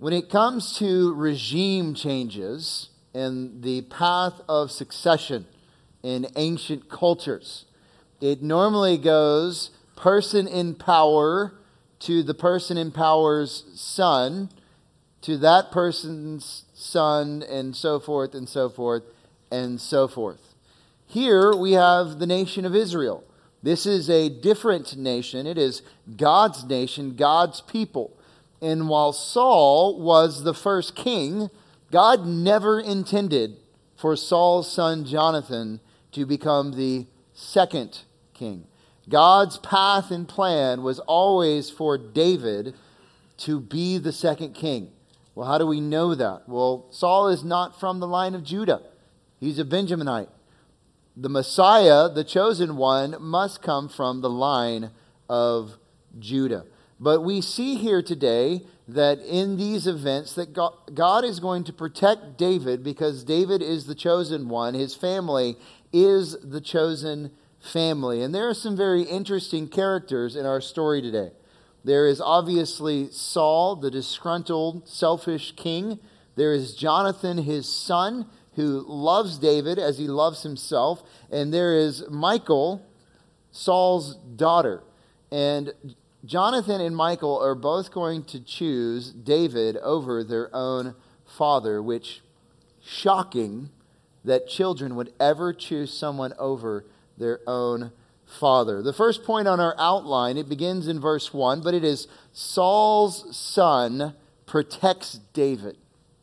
When it comes to regime changes and the path of succession in ancient cultures, it normally goes person in power to the person in power's son, to that person's son, and so forth, and so forth, and so forth. Here we have the nation of Israel. This is a different nation. It is God's nation, God's people. And while Saul was the first king, God never intended for Saul's son Jonathan to become the second king. God's path and plan was always for David to be the second king. Well, how do we know that? Well, Saul is not from the line of Judah. He's a Benjaminite. The Messiah, the chosen one, must come from the line of Judah. But we see here today that in these events that God is going to protect David because David is the chosen one. His family is the chosen family. And there are some very interesting characters in our story today. There is obviously Saul, the disgruntled, selfish king. There is Jonathan, his son, who loves David as he loves himself. And there is Michal, Saul's daughter. And Jonathan and Michal are both going to choose David over their own father, which, shocking that children would ever choose someone over their own father. The first point on our outline, it begins in verse 1, but it is Saul's son protects David.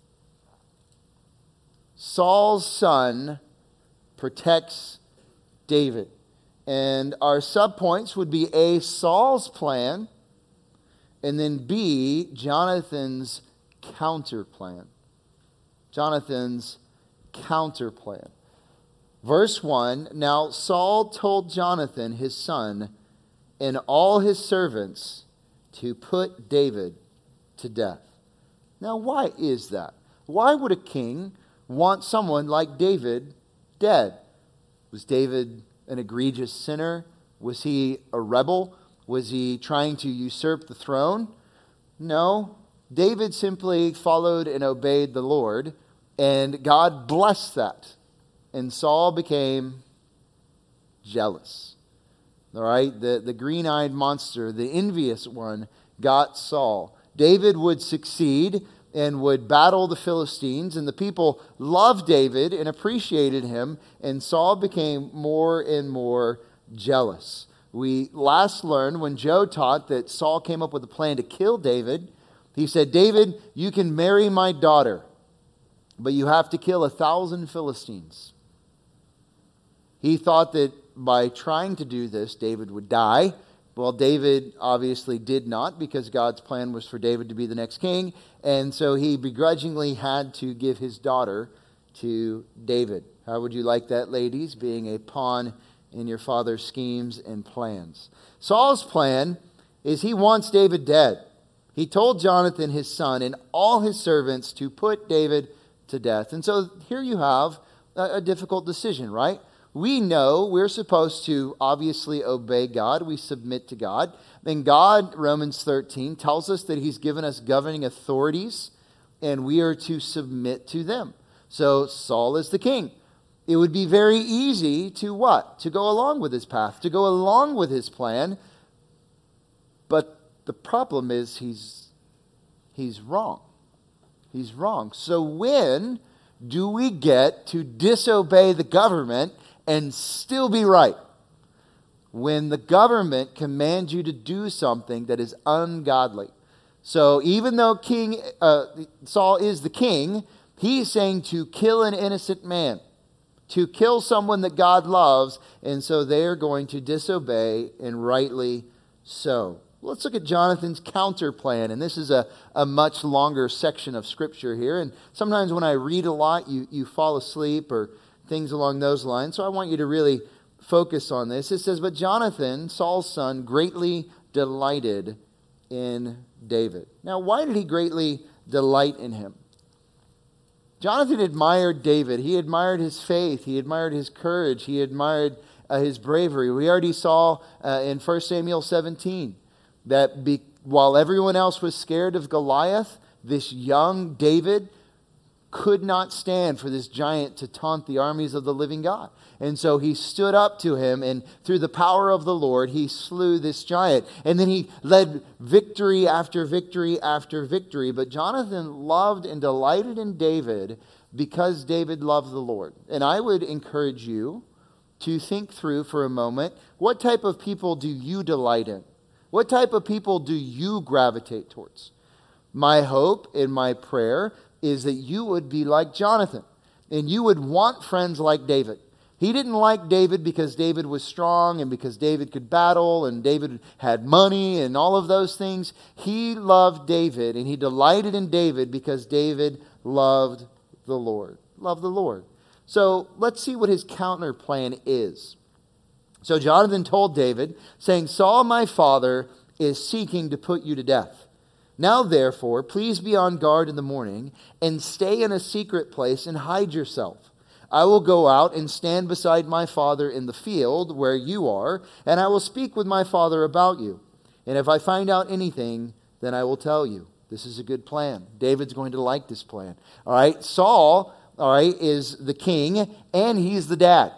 Saul's son protects David. And our subpoints would be A, Saul's plan, and then B, Jonathan's counter plan. Jonathan's counter plan. Verse 1, now Saul told Jonathan, his son, and all his servants to put David to death. Now, why is that? Why would a king want someone like David dead? Was David an egregious sinner? Was he a rebel? Was he trying to usurp the throne? No. David simply followed and obeyed the Lord, and God blessed that. And Saul became jealous. All right? The green-eyed monster, the envious one, got Saul. David would succeed and would battle the Philistines, and the people loved David and appreciated him, and Saul became more and more jealous. We last learned when Joe taught that Saul came up with a plan to kill David. He said, David, you can marry my daughter, but you have to kill 1,000 Philistines. He thought that by trying to do this, David would die. Well, David obviously did not, because God's plan was for David to be the next king. And so he begrudgingly had to give his daughter to David. How would you like that, ladies, being a pawn in your father's schemes and plans? Saul's plan is he wants David dead. He told Jonathan, his son, and all his servants to put David to death. And so here you have a difficult decision, right? We know we're supposed to obviously obey God. We submit to God. And God, Romans 13, tells us that he's given us governing authorities, and we are to submit to them. So Saul is the king. It would be very easy to what? To go along with his path, to go along with his plan. But the problem is he's wrong. He's wrong. So when do we get to disobey the government and still be right? When the government commands you to do something that is ungodly. So even though King Saul is the king, he's saying to kill an innocent man, to kill someone that God loves, and so they are going to disobey, and rightly so. Let's look at Jonathan's counter plan, and this is a much longer section of Scripture here, and sometimes when I read a lot, you fall asleep or things along those lines, so I want you to really focus on this. It says, but Jonathan, Saul's son, greatly delighted in David. Now, why did he greatly delight in him? Jonathan admired David. He admired his faith. He admired his courage. He admired his bravery. We already saw in 1 Samuel 17 that while everyone else was scared of Goliath, this young David could not stand for this giant to taunt the armies of the living God. And so he stood up to him, and through the power of the Lord, he slew this giant. And then he led victory after victory after victory. But Jonathan loved and delighted in David because David loved the Lord. And I would encourage you to think through for a moment, what type of people do you delight in? What type of people do you gravitate towards? My hope and my prayer is that you would be like Jonathan, and you would want friends like David. He didn't like David because David was strong and because David could battle and David had money and all of those things. He loved David, and he delighted in David because David loved the Lord. Loved the Lord. So let's see what his counter plan is. So Jonathan told David, saying, Saul my father is seeking to put you to death. Now, therefore, please be on guard in the morning and stay in a secret place and hide yourself. I will go out and stand beside my father in the field where you are, and I will speak with my father about you. And if I find out anything, then I will tell you. This is a good plan. David's going to like this plan. All right, Saul, all right, is the king, and he's the dad.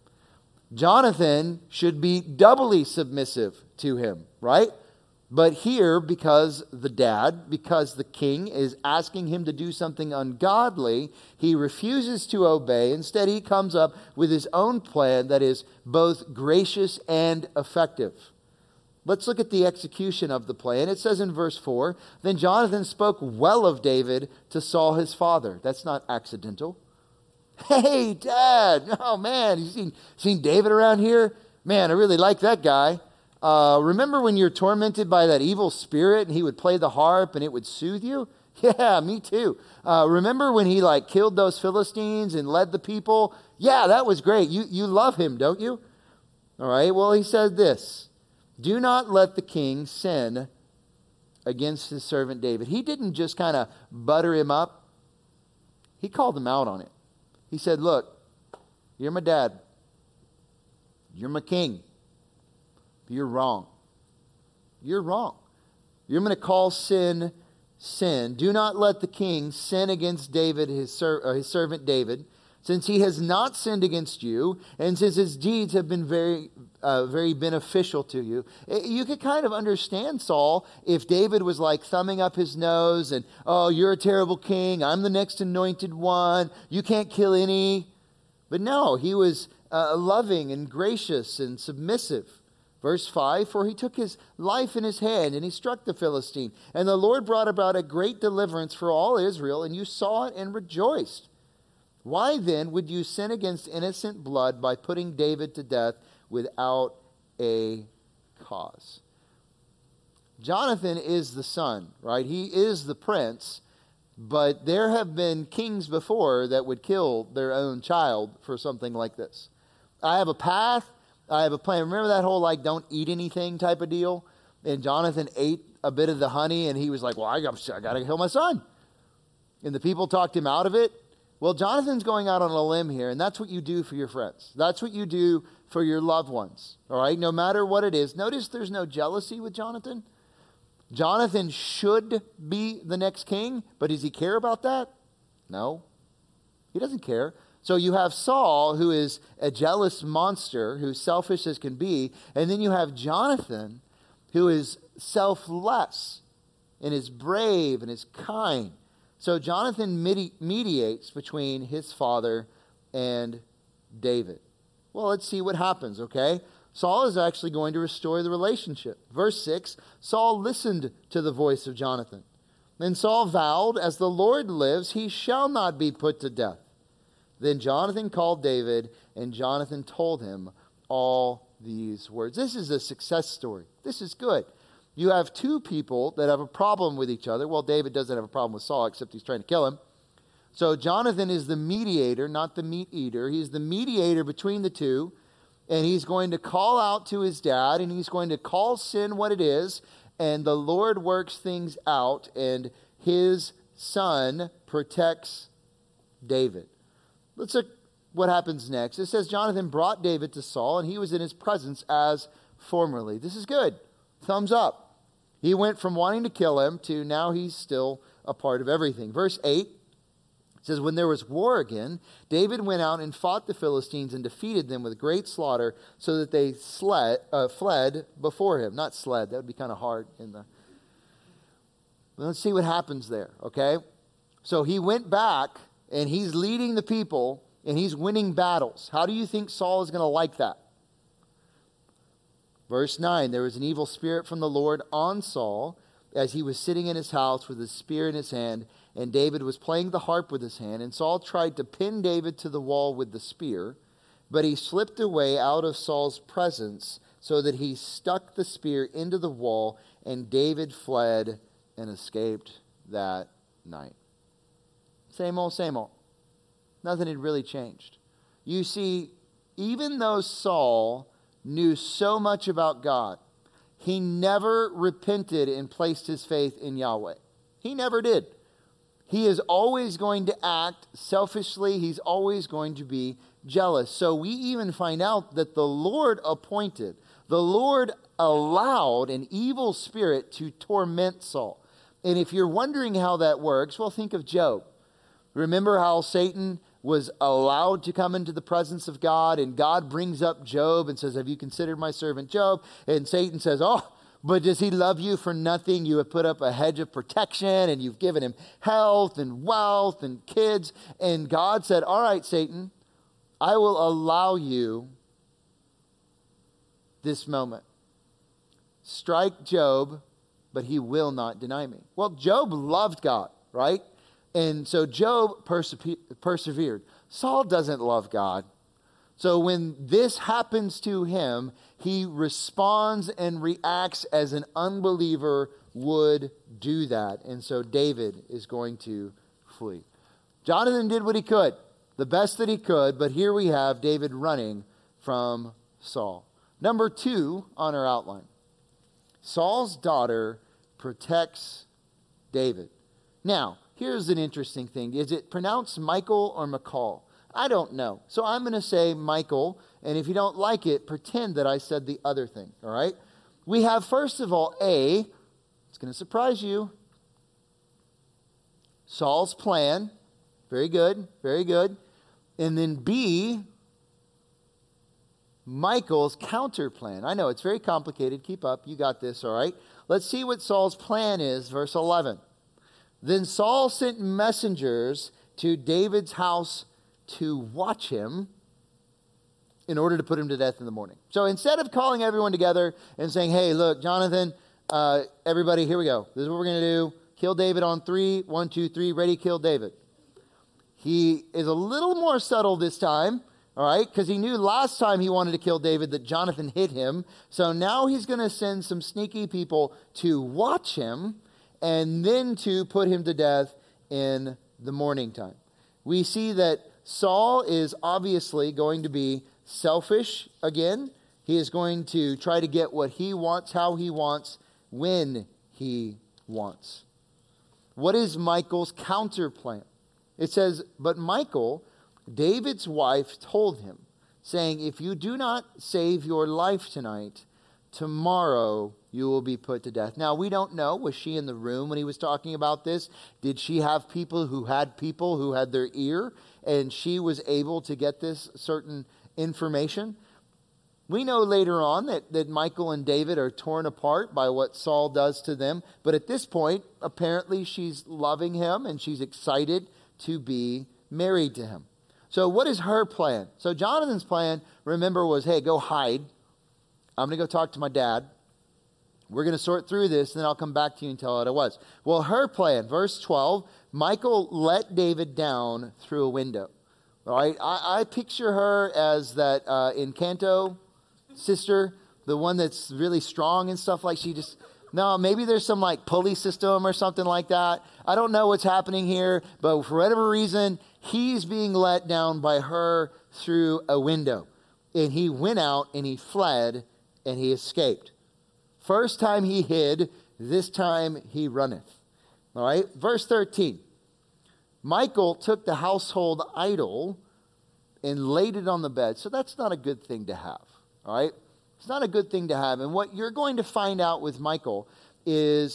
Jonathan should be doubly submissive to him, right? But here, because the king is asking him to do something ungodly, he refuses to obey. Instead, he comes up with his own plan that is both gracious and effective. Let's look at the execution of the plan. It says in verse 4, Then Jonathan spoke well of David to Saul his father. That's not accidental. Hey, Dad. Oh, man, you seen David around here? Man, I really like that guy. Remember when you're tormented by that evil spirit and he would play the harp and it would soothe you? Yeah, me too. Remember when he killed those Philistines and led the people? Yeah, that was great. You love him, don't you? All right, well, he said this. Do not let the king sin against his servant David. He didn't just kind of butter him up. He called him out on it. He said, look, you're my dad. You're my king. You're wrong. You're wrong. You're going to call sin, sin. Do not let the king sin against David, his servant David, since he has not sinned against you, and since his deeds have been very beneficial to you. You could kind of understand Saul if David was thumbing up his nose and, oh, you're a terrible king. I'm the next anointed one. You can't kill any. But no, he was loving and gracious and submissive. Verse 5, For he took his life in his hand, and he struck the Philistine. And the Lord brought about a great deliverance for all Israel, and you saw it and rejoiced. Why then would you sin against innocent blood by putting David to death without a cause? Jonathan is the son, right? He is the prince, but there have been kings before that would kill their own child for something like this. I have a path. I have a plan. Remember that whole don't eat anything type of deal? And Jonathan ate a bit of the honey and he was like, well, I got to kill my son. And the people talked him out of it. Well, Jonathan's going out on a limb here, and that's what you do for your friends. That's what you do for your loved ones, all right? No matter what it is. Notice there's no jealousy with Jonathan. Jonathan should be the next king, but does he care about that? No, he doesn't care. So you have Saul, who is a jealous monster, who's selfish as can be, and then you have Jonathan, who is selfless and is brave and is kind. So Jonathan mediates between his father and David. Well, let's see what happens, okay? Saul is actually going to restore the relationship. Verse 6, Saul listened to the voice of Jonathan. Then Saul vowed, as the Lord lives, he shall not be put to death. Then Jonathan called David, and Jonathan told him all these words. This is a success story. This is good. You have two people that have a problem with each other. Well, David doesn't have a problem with Saul, except he's trying to kill him. So Jonathan is the mediator, not the meat eater. He's the mediator between the two, and he's going to call out to his dad, and he's going to call sin what it is, and the Lord works things out, and his son protects David. Let's look what happens next. It says Jonathan brought David to Saul, and he was in his presence as formerly. This is good. Thumbs up. He went from wanting to kill him to now he's still a part of everything. Verse 8 says, when there was war again, David went out and fought the Philistines and defeated them with great slaughter, so that they fled before him. Not sled, that would be kind of hard. Let's see what happens there, okay? So he went back, and he's leading the people, and he's winning battles. How do you think Saul is going to like that? Verse 9, there was an evil spirit from the Lord on Saul as he was sitting in his house with his spear in his hand, and David was playing the harp with his hand, and Saul tried to pin David to the wall with the spear, but he slipped away out of Saul's presence so that he stuck the spear into the wall, and David fled and escaped that night. Same old, same old. Nothing had really changed. You see, even though Saul knew so much about God, he never repented and placed his faith in Yahweh. He never did. He is always going to act selfishly. He's always going to be jealous. So we even find out that the Lord allowed an evil spirit to torment Saul. And if you're wondering how that works, well, think of Job. Remember how Satan was allowed to come into the presence of God, and God brings up Job and says, have you considered my servant Job? And Satan says, oh, but does he love you for nothing? You have put up a hedge of protection, and you've given him health and wealth and kids. And God said, all right, Satan, I will allow you this moment. Strike Job, but he will not deny me. Well, Job loved God, right? And so Job persevered. Saul doesn't love God. So when this happens to him, he responds and reacts as an unbeliever would do that. And so David is going to flee. Jonathan did what he could, the best that he could, but here we have David running from Saul. Number 2 on our outline. Saul's daughter protects David. Now, here's an interesting thing. Is it pronounced Michael or McCall? I don't know. So I'm going to say Michael, and if you don't like it, pretend that I said the other thing, all right? We have, first of all, A, it's going to surprise you, Saul's plan. Very good, very good. And then B, Michael's counter plan. I know, it's very complicated. Keep up. You got this, all right? Let's see what Saul's plan is, verse 11. Then Saul sent messengers to David's house to watch him in order to put him to death in the morning. So instead of calling everyone together and saying, hey, look, Jonathan, everybody, here we go. This is what we're going to do. Kill David on 3. 1, 2, 3. Ready, kill David. He is a little more subtle this time, all right, because he knew last time he wanted to kill David that Jonathan hit him. So now he's going to send some sneaky people to watch him and then to put him to death in the morning time. We see that Saul is obviously going to be selfish again. He is going to try to get what he wants, how he wants, when he wants. What is Michael's counter plan? It says, but Michael, David's wife, told him, saying, if you do not save your life tonight, tomorrow you will be put to death. Now, we don't know. Was she in the room when he was talking about this? Did she have people who had their ear, and she was able to get this certain information? We know later on that Michael and David are torn apart by what Saul does to them. But at this point, apparently she's loving him, and she's excited to be married to him. So what is her plan? So Jonathan's plan, remember, was, hey, go hide. I'm going to go talk to my dad. We're going to sort through this, and then I'll come back to you and tell you what it was. Well, her plan, verse 12, Michael let David down through a window. All right, I picture her as that Encanto sister, the one that's really strong and stuff like no, maybe there's some like pulley system or something like that. I don't know what's happening here, but for whatever reason, he's being let down by her through a window. And he went out and he fled and he escaped. First time he hid, this time he runneth. All right, verse 13. Michael took the household idol and laid it on the bed. So that's not a good thing to have. All right, it's not a good thing to have. And what you're going to find out with Michael is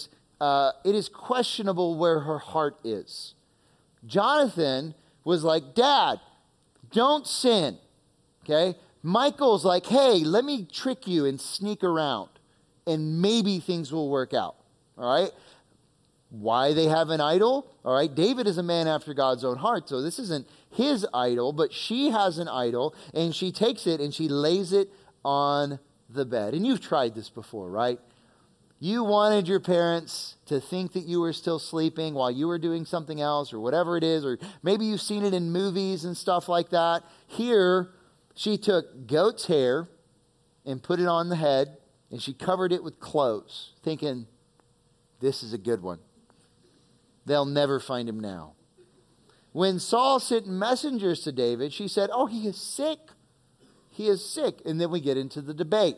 it is questionable where her heart is. Jonathan was like, Dad, don't sin. Okay? Michael's like, hey, let me trick you and sneak around, and maybe things will work out. All right? Why they have an idol? All right, David is a man after God's own heart, so this isn't his idol, but she has an idol, and she takes it and she lays it on the bed. And you've tried this before, right? You wanted your parents to think that you were still sleeping while you were doing something else or whatever it is, or maybe you've seen it in movies and stuff like that. Here, she took goat's hair and put it on the head, and she covered it with clothes, thinking, this is a good one. They'll never find him now. When Saul sent messengers to David, she said, oh, he is sick. He is sick. And then we get into the debate.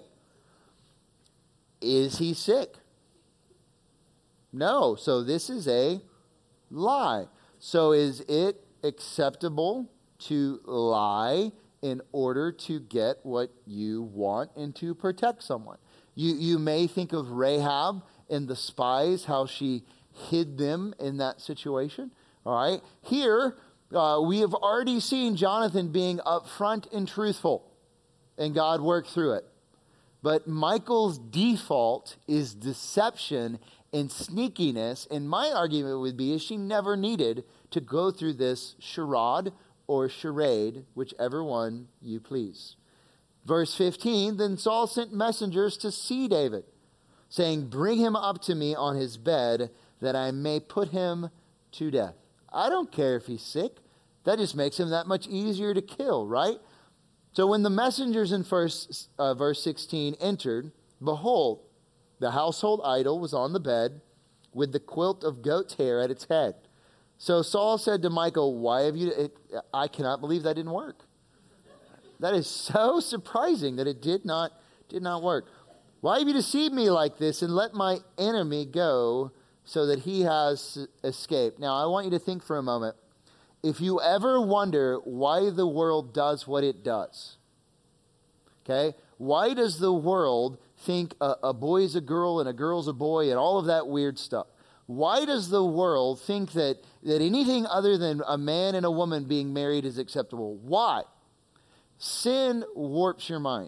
Is he sick? No. So this is a lie. So is it acceptable to lie in order to get what you want and to protect someone? You may think of Rahab and the spies, how she hid them in that situation. All right. Here, we have already seen Jonathan being upfront and truthful, and God worked through it. But Michael's default is deception and sneakiness, and my argument would be is she never needed to go through this charade or charade, whichever one you please. Verse 15, then Saul sent messengers to see David, saying, bring him up to me on his bed, that I may put him to death. I don't care if he's sick. That just makes him that much easier to kill, right? So when the messengers in verse 16 entered, behold, the household idol was on the bed with the quilt of goat's hair at its head. So Saul said to Michal, why have you... I cannot believe that didn't work. That is so surprising that it did not work. Why have you deceived me like this and let my enemy go so that he has escaped? Now, I want you to think for a moment. If you ever wonder why the world does what it does, okay? Why does the world think a boy's a girl and a girl's a boy and all of that weird stuff? Why does the world think that anything other than a man and a woman being married is acceptable? Why? Sin warps your mind.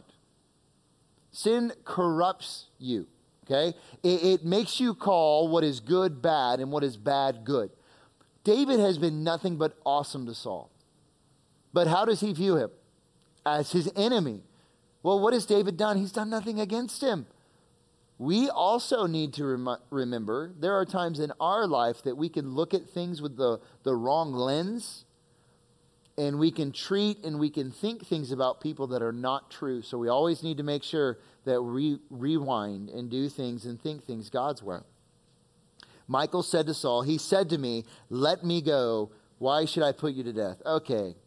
Sin corrupts you, okay? It makes you call what is good bad and what is bad good. David has been nothing but awesome to Saul. But how does he view him? As his enemy. Well, what has David done? He's done nothing against him. We also need to remember there are times in our life that we can look at things with the wrong lens, and we can treat and we can think things about people that are not true. So we always need to make sure that we rewind and do things and think things God's way. Michal said to Saul, he said to me, let me go. Why should I put you to death? Okay.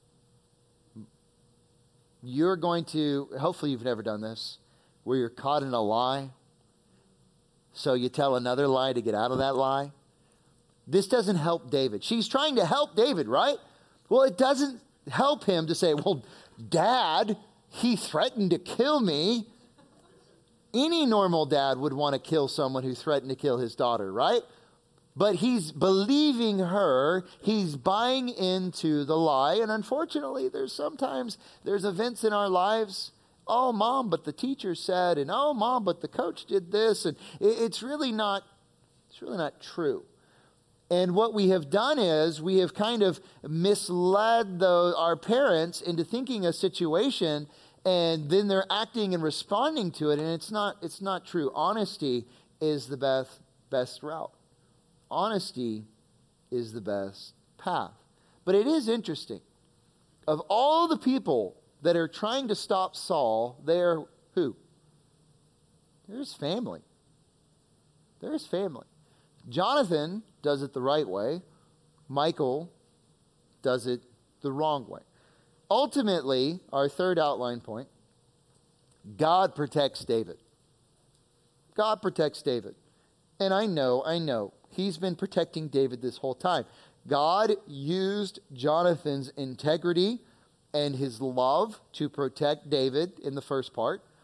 You're going to, hopefully you've never done this, where you're caught in a lie. So you tell another lie to get out of that lie. This doesn't help David. She's trying to help David, right? Well, it doesn't help him to say, well, Dad, he threatened to kill me. Any normal dad would want to kill someone who threatened to kill his daughter, right? But he's believing her. He's buying into the lie. And unfortunately, there's events in our lives. Oh, Mom, but the teacher said, and oh, Mom, but the coach did this. And it's really not true. And what we have done is we have kind of misled our parents into thinking a situation, and then they're acting and responding to it, and it's not true. Honesty is the best route. Honesty is the best path. But it is interesting. Of all the people that are trying to stop Saul, they're who? There's family. There's family. Jonathan does it the right way. Michal does it the wrong way. Ultimately, our third outline point, God protects David. God protects David. And I know, he's been protecting David this whole time. God used Jonathan's integrity and his love to protect David in the first part.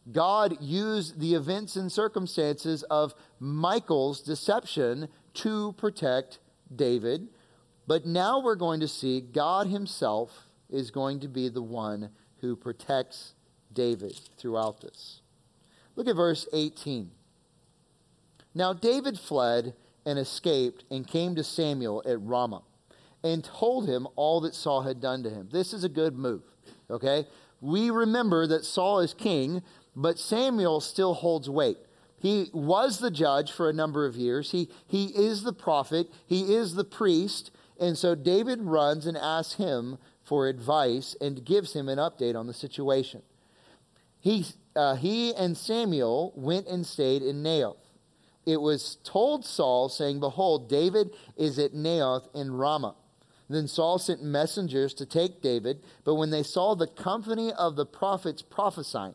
God used the events and circumstances of Michal's deception to protect David. But now we're going to see God himself is going to be the one who protects David throughout this. Look at verse 18. Now David fled and escaped and came to Samuel at Ramah and told him all that Saul had done to him. This is a good move, okay? We remember that Saul is king, but Samuel still holds weight. He was the judge for a number of years. He is the prophet. He is the priest. And so David runs and asks him for advice and gives him an update on the situation. He and Samuel went and stayed in Naioth. It was told Saul, saying, "Behold, David is at Naioth in Ramah." Then Saul sent messengers to take David, but when they saw the company of the prophets prophesying,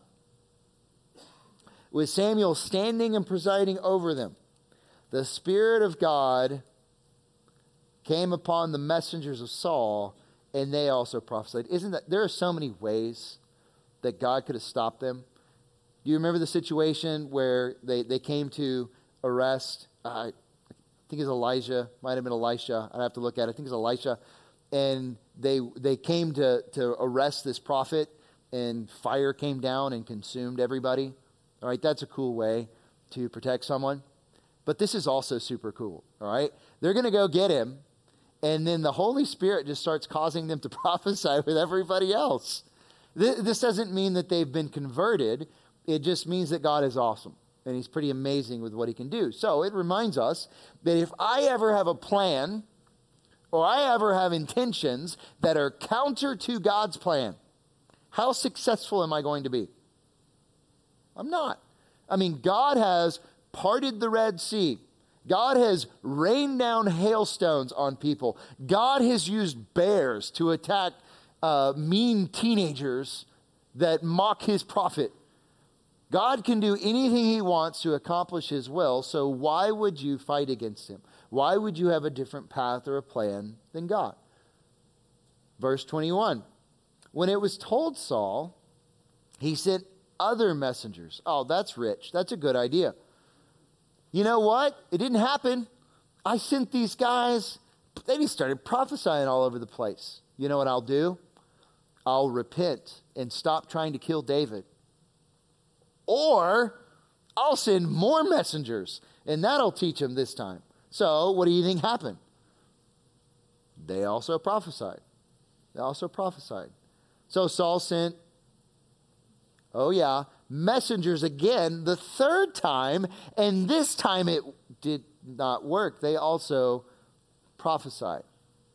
with Samuel standing and presiding over them, the Spirit of God came upon the messengers of Saul, and they also prophesied. Isn't that, there are so many ways that God could have stopped them. Do you remember the situation where they came to arrest, I think it's Elijah, might have been Elisha, I'd have to look at it, I think it's Elisha, and they came to arrest this prophet, and fire came down and consumed everybody. All right, that's a cool way to protect someone. But this is also super cool, all right? They're going to go get him, and then the Holy Spirit just starts causing them to prophesy with everybody else. This doesn't mean that they've been converted. It just means that God is awesome, and he's pretty amazing with what he can do. So it reminds us that if I ever have a plan or I ever have intentions that are counter to God's plan, how successful am I going to be? I'm not. I mean, God has parted the Red Sea. God has rained down hailstones on people. God has used bears to attack mean teenagers that mock his prophet. God can do anything he wants to accomplish his will, so why would you fight against him? Why would you have a different path or a plan than God? Verse 21. When it was told Saul, he sent other messengers. Oh, that's rich. That's a good idea. You know what? It didn't happen. I sent these guys. They just started prophesying all over the place. You know what I'll do? I'll repent and stop trying to kill David. Or I'll send more messengers, and that'll teach him this time. So what do you think happened? They also prophesied. So Saul sent, messengers again the third time, and this time it did not work. They also prophesied.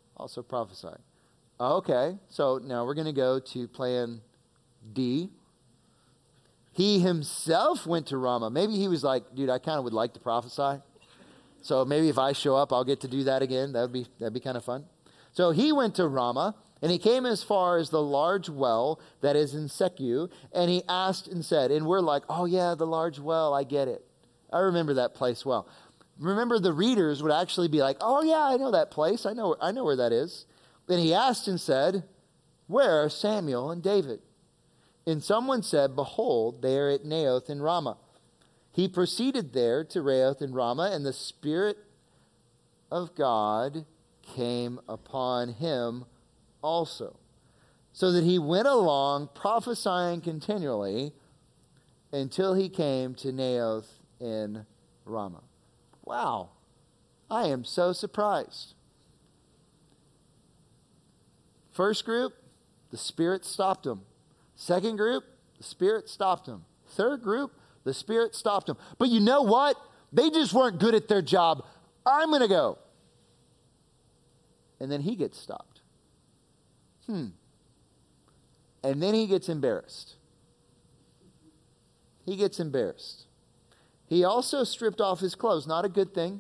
Okay, so now we're going to go to plan D. He himself went to Ramah. Maybe he was like, dude, I kind of would like to prophesy. So maybe if I show up, I'll get to do that again. That'd be kind of fun. So he went to Ramah, and he came as far as the large well that is in Secu, and he asked and said, and we're like, oh yeah, the large well, I get it. I remember that place well. Remember, the readers would actually be like, oh yeah, I know that place. I know where that is. Then he asked and said, where are Samuel and David? And someone said, behold, they are at Naioth in Ramah. He proceeded there to Naioth in Ramah, and the Spirit of God came upon him also, so that he went along prophesying continually until he came to Naioth in Ramah. Wow, I am so surprised. First group, the Spirit stopped him. Second group, the Spirit stopped him. Third group, the Spirit stopped him. But you know what? They just weren't good at their job. I'm going to go. And then he gets stopped. And then he gets embarrassed. He also stripped off his clothes. Not a good thing.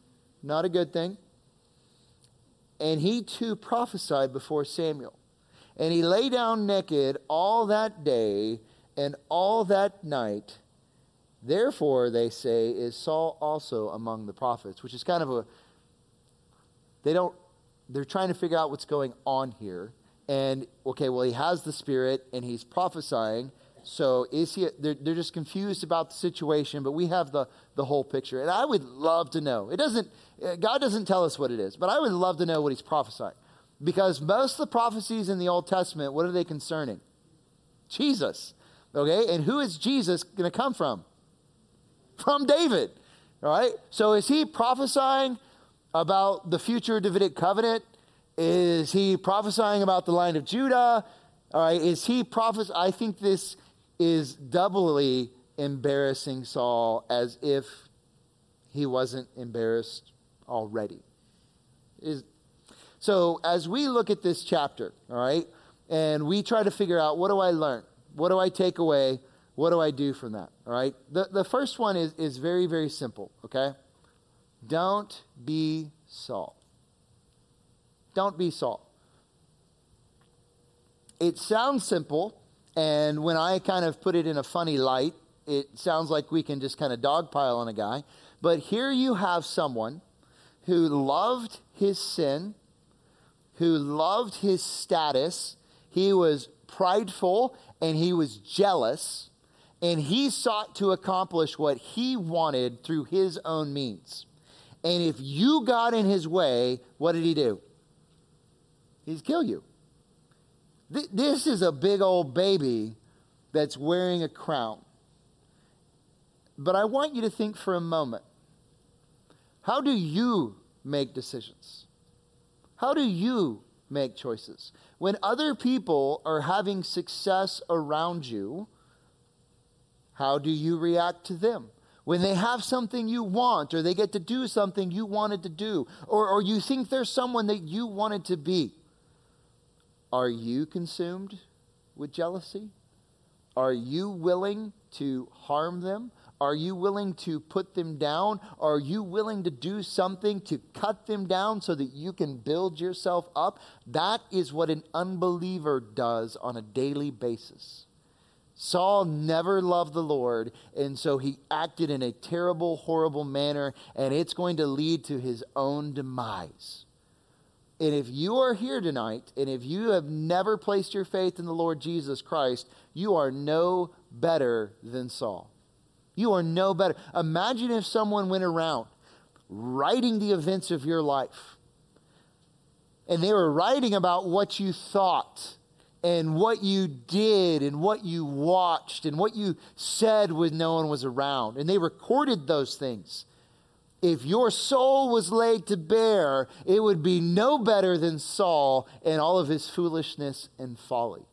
And he too prophesied before Samuel. And he lay down naked all that day and all that night. Therefore, they say, is Saul also among the prophets, which is kind of they're trying to figure out what's going on here. And, okay, well, he has the Spirit and he's prophesying. So is he, they're just confused about the situation, but we have the whole picture. And I would love to know. God doesn't tell us what it is, but I would love to know what he's prophesying. Because most of the prophecies in the Old Testament, what are they concerning? Jesus. Okay, and who is Jesus going to come from? From David. All right, so is he prophesying about the future Davidic covenant? Is he prophesying about the line of Judah? All right, is he prophesying? I think this is doubly embarrassing Saul, as if he wasn't embarrassed already. So as we look at this chapter, all right, and we try to figure out, what do I learn? What do I take away? What do I do from that? All right. The first one is very, very simple. Okay. Don't be Saul. Don't be Saul. It sounds simple. And when I kind of put it in a funny light, it sounds like we can just kind of dogpile on a guy. But here you have someone who loved his sin, who loved his status. He was prideful and he was jealous. And he sought to accomplish what he wanted through his own means. And if you got in his way, what did he do? He'd kill you. This is a big old baby that's wearing a crown. But I want you to think for a moment. How do you make decisions? How do you make choices? When other people are having success around you, how do you react to them? When they have something you want, or they get to do something you wanted to do, or you think there's someone that you wanted to be, are you consumed with jealousy? Are you willing to harm them? Are you willing to put them down? Are you willing to do something to cut them down so that you can build yourself up? That is what an unbeliever does on a daily basis. Saul never loved the Lord, and so he acted in a terrible, horrible manner, and it's going to lead to his own demise. And if you are here tonight, and if you have never placed your faith in the Lord Jesus Christ, you are no better than Saul. You are no better. Imagine if someone went around writing the events of your life, and they were writing about what you thought, and what you did, and what you watched, and what you said when no one was around. And they recorded those things. If your soul was laid to bare, it would be no better than Saul and all of his foolishness and folly.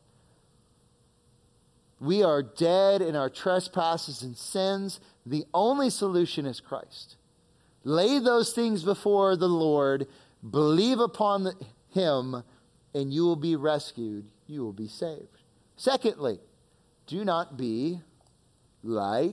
We are dead in our trespasses and sins. The only solution is Christ. Lay those things before the Lord, believe upon him, and you will be rescued. You will be saved. Secondly, do not be like,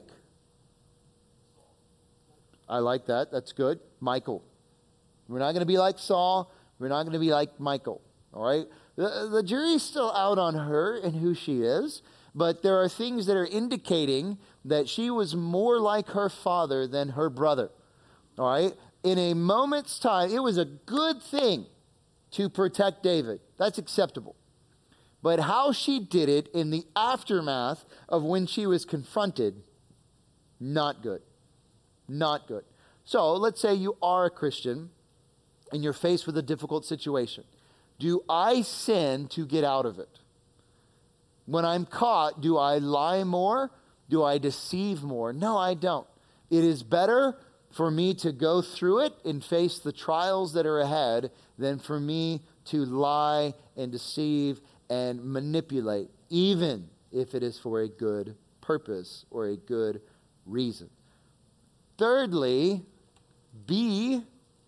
I like that. That's good. Michael. We're not going to be like Saul. We're not going to be like Michael. All right? The jury's still out on her and who she is, but there are things that are indicating that she was more like her father than her brother. All right? In a moment's time, it was a good thing to protect David. That's acceptable. But how she did it in the aftermath of when she was confronted, not good. Not good. So let's say you are a Christian and you're faced with a difficult situation. Do I sin to get out of it? When I'm caught, do I lie more? Do I deceive more? No, I don't. It is better for me to go through it and face the trials that are ahead than for me to lie and deceive and manipulate, even if it is for a good purpose or a good reason. Thirdly, be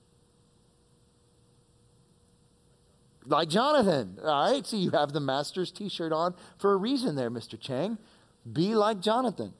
like Jonathan. All right, see, you have the Master's t-shirt on for a reason there, Mr. Chang. Be like Jonathan.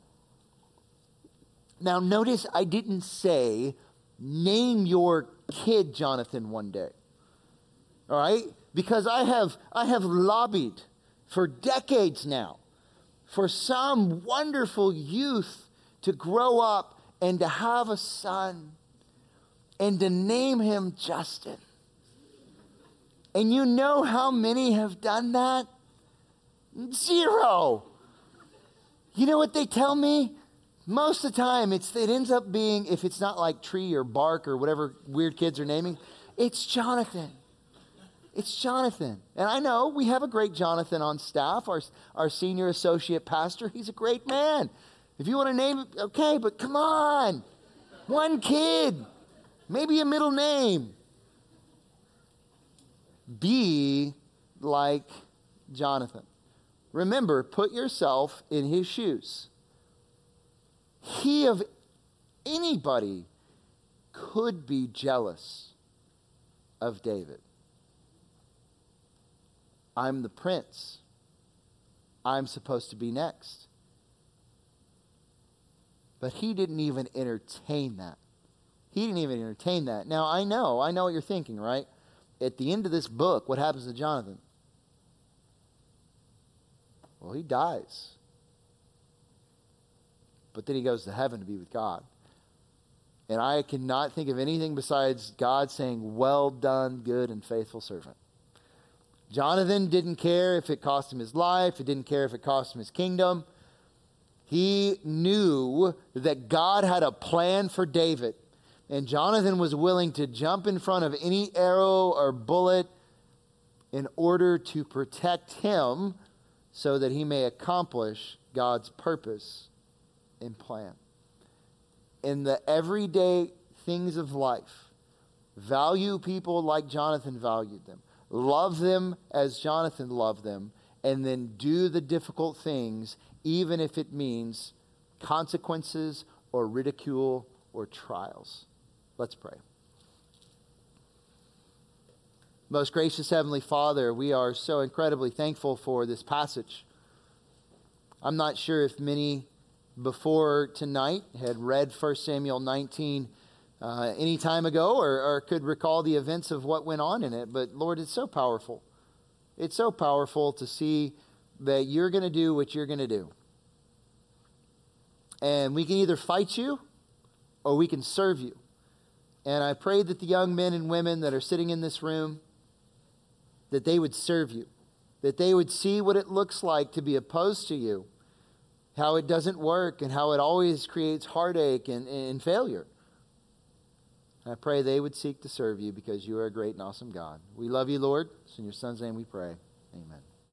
Now, notice I didn't say name your kid Jonathan one day. All right? Because I have lobbied for decades now for some wonderful youth to grow up and to have a son and to name him Justin. And you know how many have done that? 0. You know what they tell me? Most of the time, it ends up being, if it's not like Tree or Bark or whatever weird kids are naming, it's Jonathan. It's Jonathan. And I know we have a great Jonathan on staff, our senior associate pastor. He's a great man. If you want to name it, okay, but come on. One kid. Maybe a middle name. Be like Jonathan. Remember, put yourself in his shoes. He of anybody could be jealous of David. I'm the prince. I'm supposed to be next. But he didn't even entertain that. He didn't even entertain that. Now, I know what you're thinking, right? At the end of this book, what happens to Jonathan? Well, he dies. But then he goes to heaven to be with God. And I cannot think of anything besides God saying, well done, good and faithful servant. Jonathan didn't care if it cost him his life. He didn't care if it cost him his kingdom. He knew that God had a plan for David. And Jonathan was willing to jump in front of any arrow or bullet in order to protect him so that he may accomplish God's purpose and plan. In the everyday things of life, value people like Jonathan valued them. Love them as Jonathan loved them. And then do the difficult things, even if it means consequences or ridicule or trials. Let's pray. Most gracious Heavenly Father, we are so incredibly thankful for this passage. I'm not sure if many before tonight had read 1 Samuel 19 any time ago or could recall the events of what went on in it. But Lord, it's so powerful. It's so powerful to see that you're going to do what you're going to do. And we can either fight you or we can serve you. And I pray that the young men and women that are sitting in this room, that they would serve you, that they would see what it looks like to be opposed to you, how it doesn't work and how it always creates heartache and failure. I pray they would seek to serve you because you are a great and awesome God. We love you, Lord. It's in your Son's name we pray. Amen.